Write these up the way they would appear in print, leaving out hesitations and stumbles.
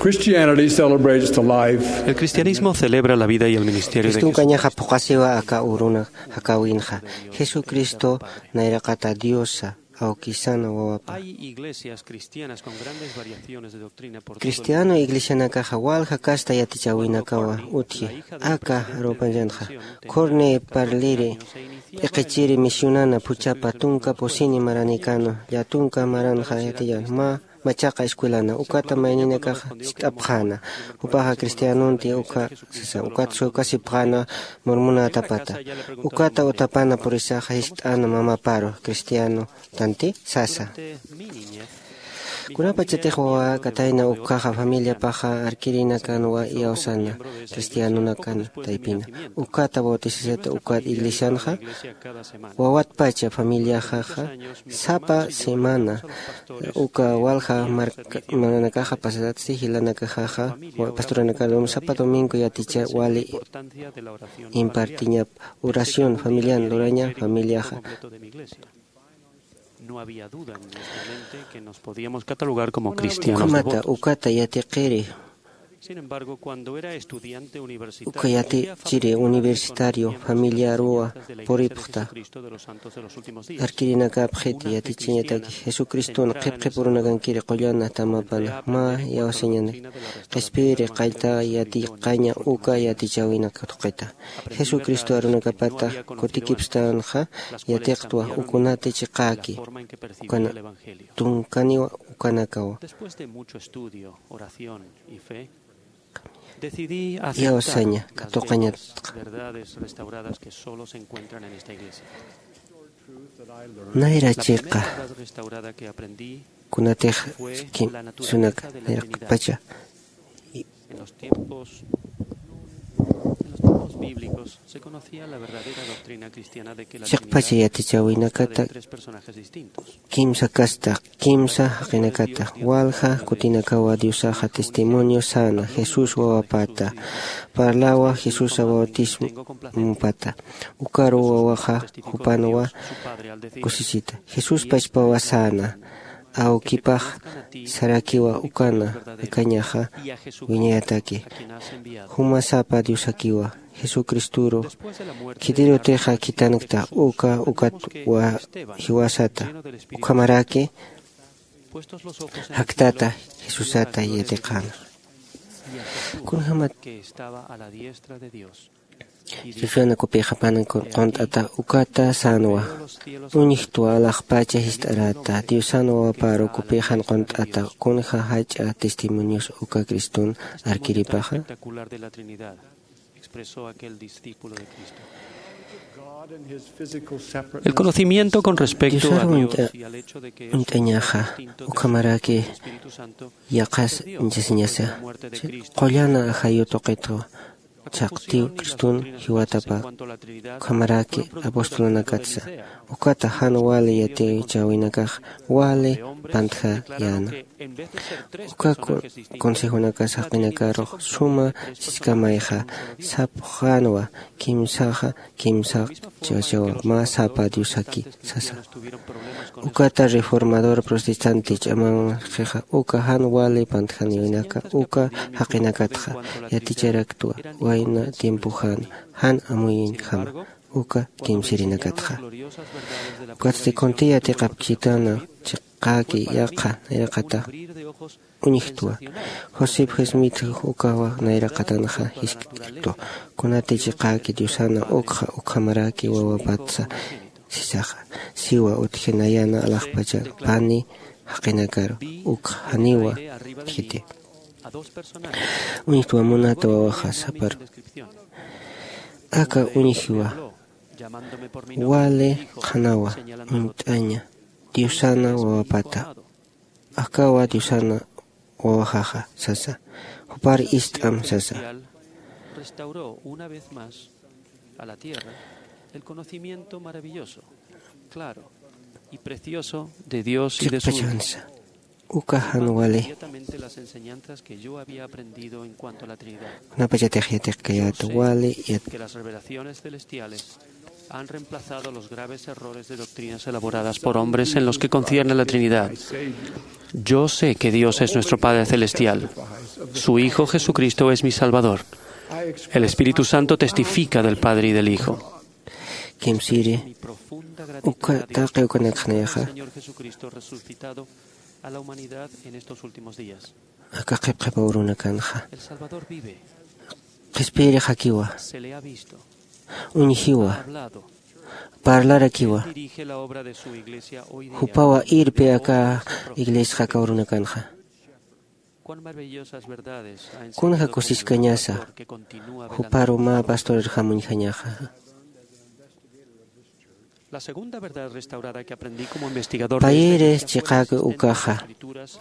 Christianity celebrates the life. El cristianismo celebra la vida y el ministerio de Jesús. Jesucristo nairaqata diosa aukisana wawapa. Hay iglesias cristianas con grandes variaciones de doctrina por todo el Cristiano mundo. iglesia nakaja walja kasta yatichawinakawa uti aka ropanjanja korne parlire eqechiri misionana puchapa tunka posini maranicano ya tunka maranja yatiyan machaqa escuelana ukata mainina kaja apjana upaja cristianonti uka sisa ukata sukasi pjana mormuna tapata ukata utapana por isaja istana mama paro cristiano tanti sasa Kuna pachatejo kataina ukaja familia paja arkirina kanwa yaosana cristiano nakan taipina ukata bautiseta ukat iglesianja wawat pacha familia jaja sapa semana uka walja manakaja pasadat sihilana kajaja pastora nakalum sapa domingo yaticha wali impartiña oración familiar loraña familia ja No había duda en nuestra mente que nos podíamos catalogar como cristianos Ukamata devotos. ukata yatiqiri Sin embargo, cuando era estudiante universitario, ukayati chiri universitario familia rua poripta arkirina kapjeti yati chiñataki Jesucristo qipqi purunakan kiri qollana tamapana ma yawaseñane qespiri qaita yati qaña uka yati chawina qatuqita Jesucristo arunakapata kutikipstanja yatiqtwa ukunati chiqaki ukana tunkaniwa ukanakawa después de mucho estudio, oración y fe, decidí yawaseña aceptar katuqaña las verdades restauradas que solo se encuentran en esta iglesia. naira La chiqa primera verdad restaurada que aprendí kunatej fue kim la naturaleza sunak de la Trinidad. pacha En los tiempos bíblicos se conocía la verdadera doctrina cristiana de que la chiqpacha Trinidad yati chawinakata de tres personajes distintos. Kimsa kasta, kimsa haqinakata, walja kutinakawa diusaja testimonio sana, Jesús wawapata, parlawa Jesús bautismo pata, ukaru wawaja hupanawa kusisita, Jesús pachpawa sana, aukipaj sarakiwa ukana, ekañaja, viñayataki, humasapa diusakiwa, Jesucristuro, Kidiro teja kitanakta uka wa hiwasata ukamaraki haktata Jesusata yetekana kunhamat que estaba a la diestra de Dios. Kifana kupiqa panan qont'ata ukata sanwa unihtua laqpacha histarata Diosano paro kupiqan qont'ata kunha hacha testimonios uka Cristun arkiripaja Espectacular de la Trinidad, expresó aquel discípulo de Cristo. El conocimiento con respecto a Dios y al hecho de que es untañaja distinto del ukamaraki Espíritu Santo yaqas njasiñasa qollana ajayutoqito chaqtiu Cristun hiwatapa kamaraki apostolana katsa ukata han wale yate chawinakaj wale pantja yana ukaku consejunaka saqinakaro suma siskamayja sapjanwa kimsaja kimsa chachawa ma sapa diusaki sasa ukata reformador protestante chaman jeja uka han wale pantjan yoinaka uka haqinakatja yaticharaktua waina tiempo han amuyin jama uka kimsirinakatja ukatsi kontia tiqapkitana chiqaki yaqa nayraqata unihtua Josep Jesmit ukawa nayraqatanaja hiskito kunati chiqaki diosana ukja ukamaraki wawapatsa sisaja siwa utjenayana alaqpacha pani haqinakaro ukhaniwa tjite unihtua munata wawaja sapar aka unihiwa wale qhanawa unt'aña diosana wawapata akawa diosana wawajaja sasa hupar ist'am sasa restauró una vez más a la tierra el conocimiento maravilloso, claro y precioso de Dios y de su Hijo. Ukahan wale Inmediatamente las enseñanzas que yo había aprendido en cuanto a la Trinidad. Que las revelaciones celestiales han reemplazado los graves errores de doctrinas elaboradas por hombres en los que concierne a la Trinidad. Yo sé que Dios es nuestro Padre Celestial. Su Hijo Jesucristo es mi Salvador. El Espíritu Santo testifica del Padre y del Hijo. Mi profunda gratitud al Señor Jesucristo resucitado a la humanidad en estos últimos días. El Salvador vive. Se le ha visto. Ha hablado. Dirige la obra de su iglesia hoy día. Cuán maravillosas verdades ha enseñado como pastor que continúa velando. La segunda verdad restaurada que aprendí como investigador de esta escrituras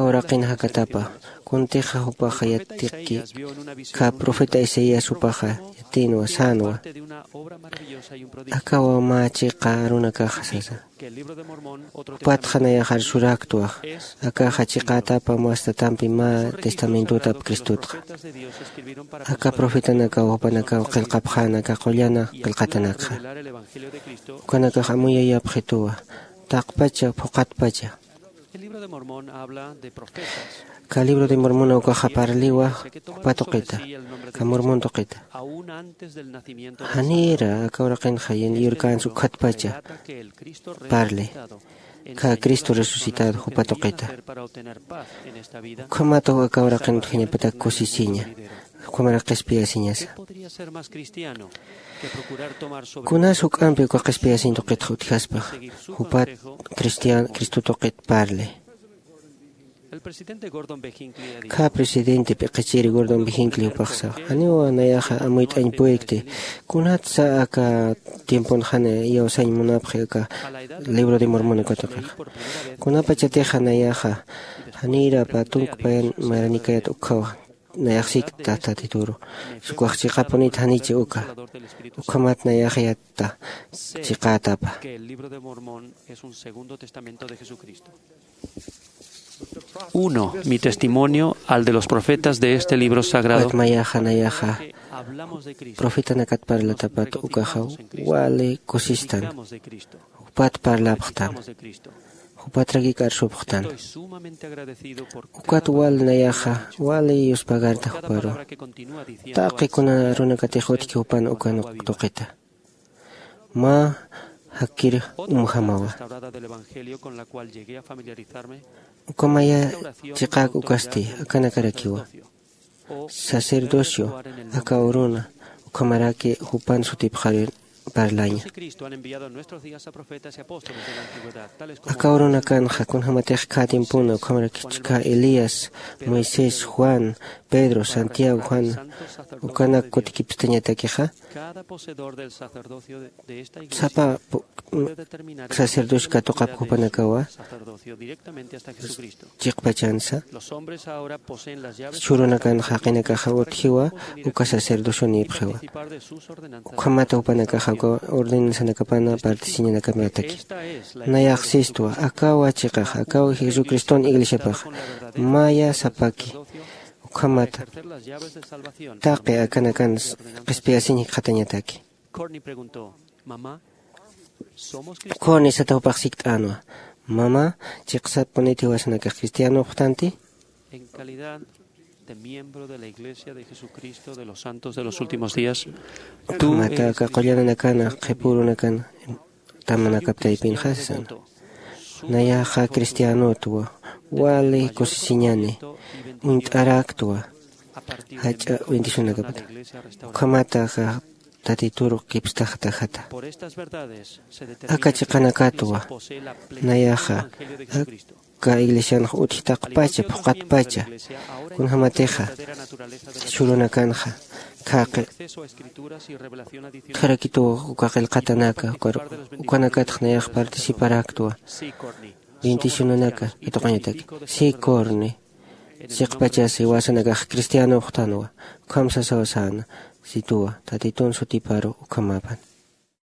profeta Isaías upaja yatinwa sanwa akawa machiqa runa kaja patjana har suraktua akaja chiqatapa muastatampi ma testamentuta Cristutka aka profeta nakawa panakawa qilqapjana kaqullana qilqatanakja kanaka hamuya yapjitua taqpacha phuqatpacha. El libro de Mormón habla de profetas. Ka libro de Mormón ukaja parliwa patoqita ka Mormón toqita Aún antes del nacimiento de hanira akawraqin khayen yurkan su khatpacha parle ka Cristo resucitado patoqita kamato akawraqin khine patak kosisiña kumara qispiasiñas podría ser más cristiano que procurar tomar sobre kunasuk ampi ko qispiasin toqit khutjaspa hupat Cristo toqit parle. El presidente Gordon B. Hinckley ha dicho, Ka presidente Peqachiri Gordon B. Hinckley upaqsa aniwa nayaja amuit añ puekte kunat sa aka tiempon jane yawsañ munapje ka libro de Mormón kotoqa kunapa chateja nayaja hanira patunk payan maranikayat ukawa nayaxik tata tituro sukwaqchiqapunit hanichi uka ukamat nayaxyata chiqatapa que el libro de Mormón es un segundo testamento de Jesucristo. 1. Mi testimonio al de los profetas de este libro sagrado. Hablamos de Cristo. Profeta nakat parla tapat ukaha wale kosistan. Upat parla bkhtan. Upatragi karso bkhtan. Estoy sumamente agradecido por ukat wal nayaha wale yuspagarta huparo. Taqi kuna runa katihot ki upan ukan toqita. Ma hakir umhamawa. Ukamaya chiqaq ukasti akanakarakiwa sacerdocio akauruna ukamaraki hupan sutipqarir parlaña akauruna kanja kunhamateq katimpuna ukamaraki chika Elías, Moisés, Juan, Pedro, Santiago, Juan ukanak kotikipistañatakiqa sapa sacerdocio katoqap hupanakawa chiqpachansa churunakan haqinakaqa utjiwa uka sacerdocio nipqiwa ukamata upanakaqa ordenansanakapana particiñanakamataki nayaqsistua akawa chiqaqa akawa Jesucriston iglesiapaq maya sapaki ukamata taqi akanakan qispiasiñi qhatañataki Corny satawpaqsikt anwa mama chiqsat poniti wasanaka cristiano qtanti en calidad de miembro de la Iglesia de Jesucristo de los Santos de los Últimos Días tú mata ka qollanakana qipurunakana tamanakaptaypin hasan nayaqa cristiano tuwa wali kosisiñane unt'araktua hacha bendicionakapata ukamata ka tatituru kipstaqtajata akachiqanakatwa nayaqa ka iglesianqa utitaqpacha phuqatpacha kunhamateqa churunakanja kaqi qharakituwa uka qillqatanaka ukanakataq nayaqa participaraktua bendicionanaka ituqañataki si corne siqpachasi wasanakaq cristiano uqtanwa kamsasawasana Situa tatitun sutiparo ukamapan.